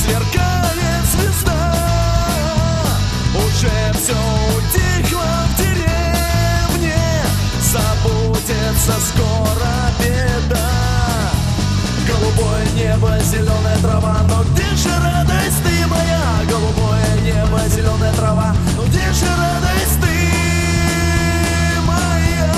сверкает звезда. Уже все утихло в деревне, забудется скоро беда. Голубое небо, зеленая трава, но где же радость ты моя? Голубое небо, зеленая трава, но где же радость ты моя?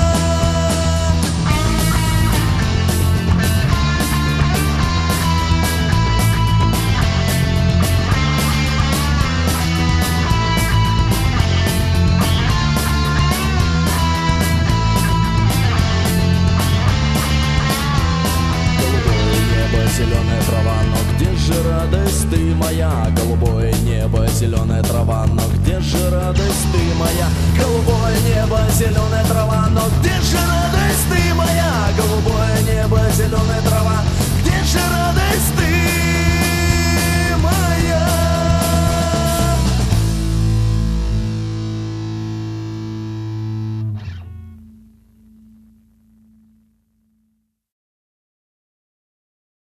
Зеленая трава, но где же радость ты моя? Голубое небо, зеленая трава, но где же радость ты моя? Голубое небо, зеленая трава, но где же радость ты моя? Голубое небо, зеленая трава, где же радость?